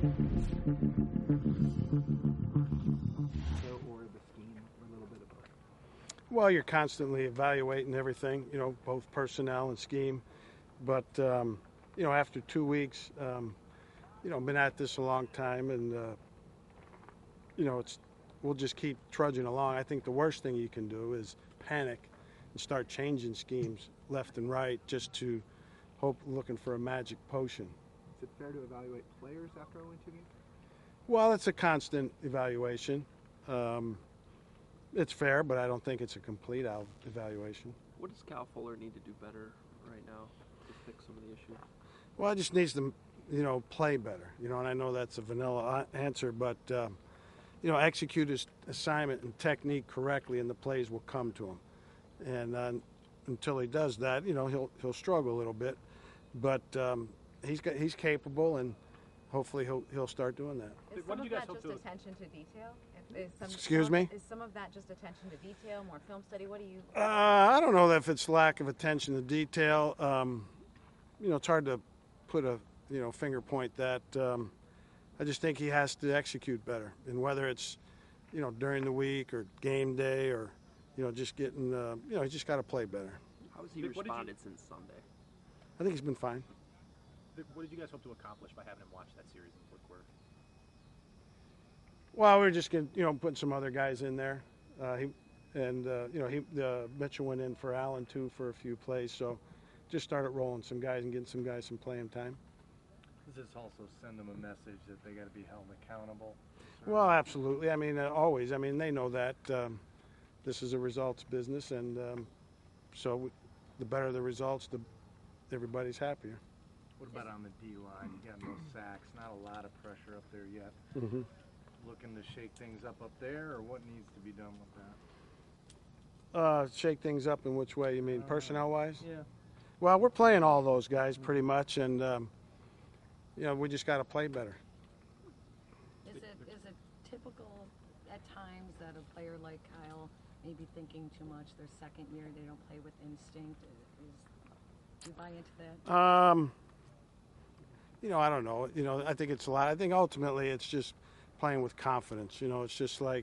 Or the scheme, or a little bit of both? Well, you're constantly evaluating everything, both personnel and scheme. But, after 2 weeks, been at this a long time, and, we'll just keep trudging along. I think the worst thing you can do is panic and start changing schemes left and right just to looking for a magic potion. Is it fair to evaluate players after only 2 games? Well, it's a constant evaluation. It's fair, but I don't think it's a complete evaluation. What does Cal Fuller need to do better right now to fix some of the issues? Well, it just needs to, play better. And I know that's a vanilla answer, but, execute his assignment and technique correctly, and the plays will come to him. And until he does that, he'll struggle a little bit. But he's capable, and hopefully he'll start doing that. Is some of that just attention to detail? Excuse me? Is some of that just attention to detail, more film study? What do you... I don't know if it's lack of attention to detail. It's hard to put a, finger point that. I just think he has to execute better. And whether it's, during the week or game day or, just getting, he just got to play better. How has he responded since Sunday? I think he's been fine. What did you guys hope to accomplish by having him watch that series in the fourth quarter? Well, we're just going to, put some other guys in there. Mitchell went in for Allen, too, for a few plays. So just started rolling some guys and getting some guys some playing time. Does this also send them a message that they got to be held accountable? Well, absolutely. I mean, always. I mean, they know that this is a results business, and so the better the results, everybody's happier. What about on the D-line? You got no sacks, not a lot of pressure up there yet. Mm-hmm. Looking to shake things up there, or what needs to be done with that? Shake things up in which way? You mean personnel-wise? Yeah. Well, we're playing all those guys pretty much, and we just got to play better. Is it typical at times that a player like Kyle may be thinking too much? Their second year, they don't play with instinct. Do you buy into that? I don't know. I think it's a lot. I think ultimately it's just playing with confidence. It's just like,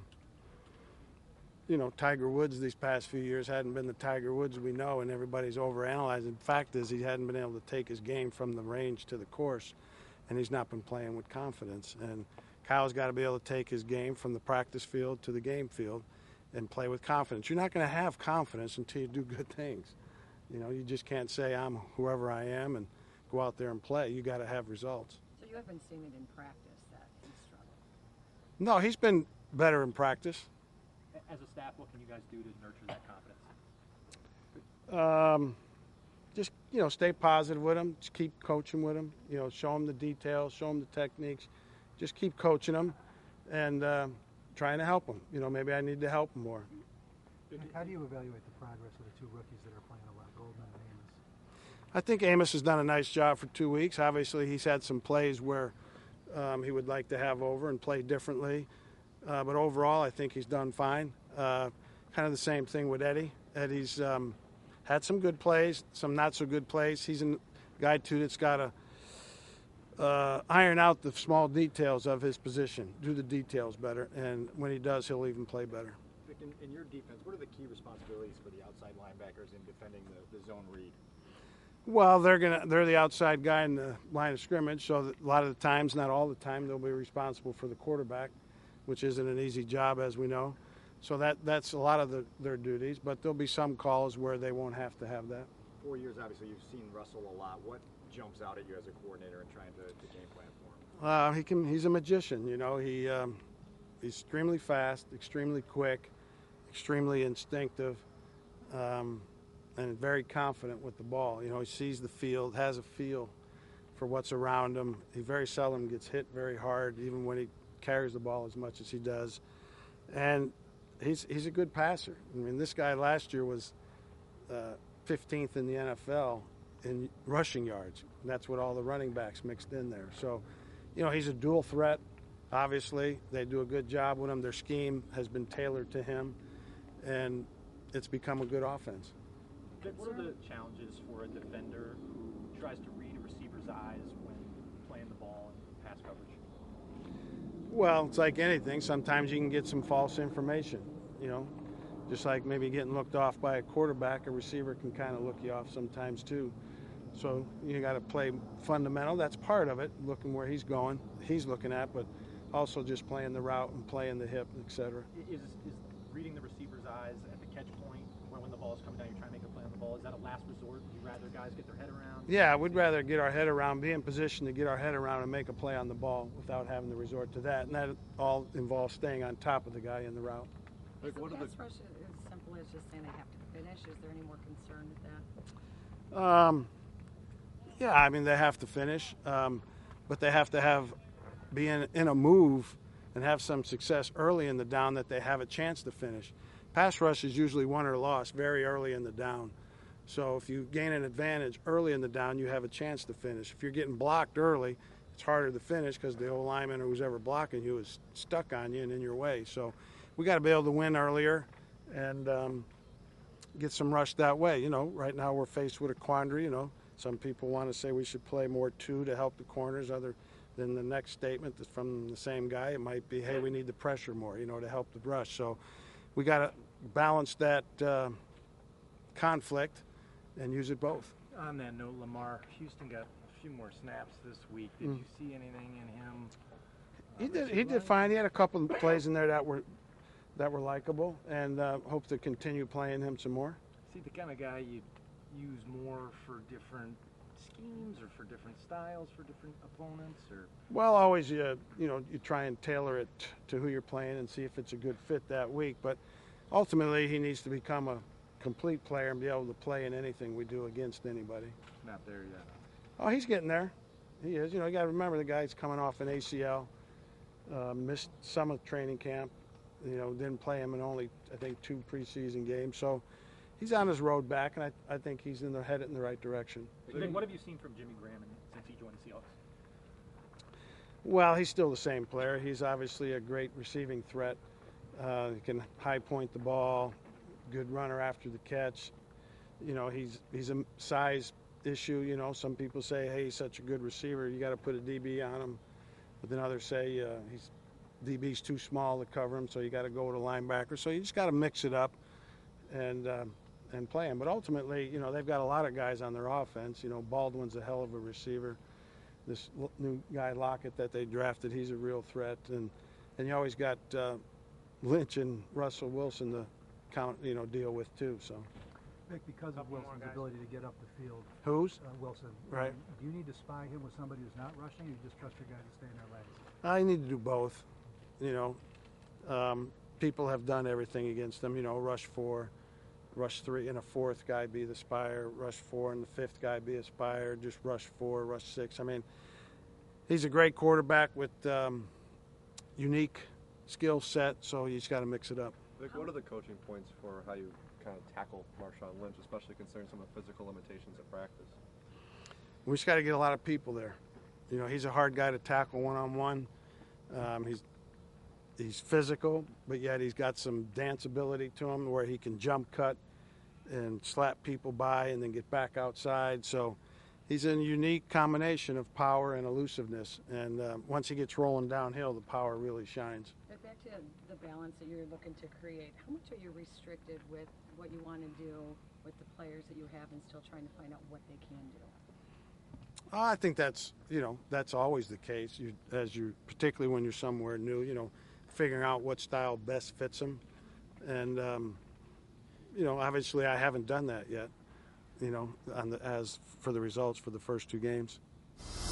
Tiger Woods these past few years hadn't been the Tiger Woods we know, and everybody's overanalyzing. The fact is he hadn't been able to take his game from the range to the course, and he's not been playing with confidence. And Kyle's got to be able to take his game from the practice field to the game field and play with confidence. You're not going to have confidence until you do good things. You just can't say I'm whoever I am and go out there and play. You got to have results. So you haven't seen it in practice that he's struggled? No, he's been better in practice. As a staff, what can you guys do to nurture that confidence? Just, stay positive with him. Just keep coaching with him. Show him the details, show him the techniques. Just keep coaching him and trying to help him. Maybe I need to help him more. How do you evaluate the progress of the two rookies that are playing a lot, Goldman and Amos? I think Amos has done a nice job for 2 weeks. Obviously, he's had some plays where he would like to have over and play differently. But overall, I think he's done fine. Kind of the same thing with Eddie. Eddie's had some good plays, some not so good plays. He's a guy, too, that's got to iron out the small details of his position, do the details better. And when he does, he'll even play better. Vic, in your defense, what are the key responsibilities for the outside linebackers in defending the zone read? Well, they're the outside guy in the line of scrimmage, so a lot of the times, not all the time, they'll be responsible for the quarterback, which isn't an easy job, as we know. So that's a lot of their duties, but there'll be some calls where they won't have to have that. 4 years, obviously, you've seen Russell a lot. What jumps out at you as a coordinator in trying to game plan for him? He's a magician, he's extremely fast, extremely quick, extremely instinctive, and very confident with the ball. He sees the field, has a feel for what's around him. He very seldom gets hit very hard, even when he carries the ball as much as he does. And he's a good passer. I mean, this guy last year was 15th in the NFL in rushing yards. And that's what all the running backs mixed in there. So, he's a dual threat. Obviously, they do a good job with him. Their scheme has been tailored to him, and it's become a good offense. What are the challenges for a defender who tries to read a receiver's eyes when playing the ball in pass coverage? Well, it's like anything. Sometimes you can get some false information, you know. Just like maybe getting looked off by a quarterback, a receiver can kind of look you off sometimes too. So you got to play fundamental. That's part of it, looking where he's going, he's looking at, but also just playing the route and playing the hip, etc. Is reading the receiver's eyes at the catch point, when the ball's coming down, you're trying to make a play on the ball, is that a last resort? Would you rather guys get their head around? Yeah, we'd rather get our head around, be in position to get our head around and make a play on the ball without having to resort to that. And that all involves staying on top of the guy in the route. Is the pass rush as simple as just saying they have to finish? Is there any more concern with that? Yeah, I mean, they have to finish, but they have to be in a move and have some success early in the down that they have a chance to finish. Pass rush is usually won or lost very early in the down. So if you gain an advantage early in the down, you have a chance to finish. If you're getting blocked early, it's harder to finish because the old lineman or who's ever blocking you is stuck on you and in your way. So we got to be able to win earlier and get some rush that way. You know, right now we're faced with a quandary. You know, some people want to say we should play more 2 to help the corners. Other than the next statement that's from the same guy, it might be, hey, we need to pressure more, you know, to help the rush. So we got to balance that conflict and use it both. On that note, Lamar, Houston got a few more snaps this week. Did you see anything in him? He did fine. He had a couple of plays in there that were likable, and hope to continue playing him some more. Is he the kind of guy you'd use more for different schemes or for different styles for different opponents? Or Well, always you try and tailor it to who you're playing and see if it's a good fit that week. But ultimately, he needs to become a complete player and be able to play in anything we do against anybody. not there yet? Oh, he's getting there. He is. You know, you got to remember the guy's coming off an ACL, missed some of training camp. You know, didn't play him in only, I think, 2 preseason games. So he's on his road back, and I think he's headed in the right direction. Nick, what have you seen from Jimmy Graham since he joined the Seahawks? Well, he's still the same player. He's obviously a great receiving threat. He can high point the ball, good runner after the catch. You know, he's a size issue. You know, some people say, hey, he's such a good receiver, you got to put a DB on him. But then others say DB's too small to cover him, so you got to go with a linebacker. So you just got to mix it up and play him. But ultimately, you know, they've got a lot of guys on their offense. You know, Baldwin's a hell of a receiver. This new guy Lockett that they drafted, he's a real threat. And you always got Lynch and Russell Wilson to deal with too. So. Vic, because of Wilson's ability to get up the field. Who's? Wilson. Right. Do you need to spy him with somebody who's not rushing, or you just trust your guy to stay in their legs? I need to do both. You know, people have done everything against them. You know, rush 4, rush 3, and a 4th guy be the spire. Rush 4 and the 5th guy be a spire. Just rush 4, rush 6. I mean, he's a great quarterback with unique skill set. So you just got to mix it up. Vic, what are the coaching points for how you kind of tackle Marshawn Lynch, especially considering some of the physical limitations at practice? We just got to get a lot of people there. You know, he's a hard guy to tackle one-on-one. He's physical, but yet he's got some dance ability to him where he can jump cut and slap people by and then get back outside. So he's a unique combination of power and elusiveness. And once he gets rolling downhill, the power really shines. But back to the balance that you're looking to create, how much are you restricted with what you want to do with the players that you have and still trying to find out what they can do? I think that's always the case. Particularly when you're somewhere new, you know, figuring out what style best fits them. And, you know, obviously I haven't done that yet, you know, as for the results for the first 2 games.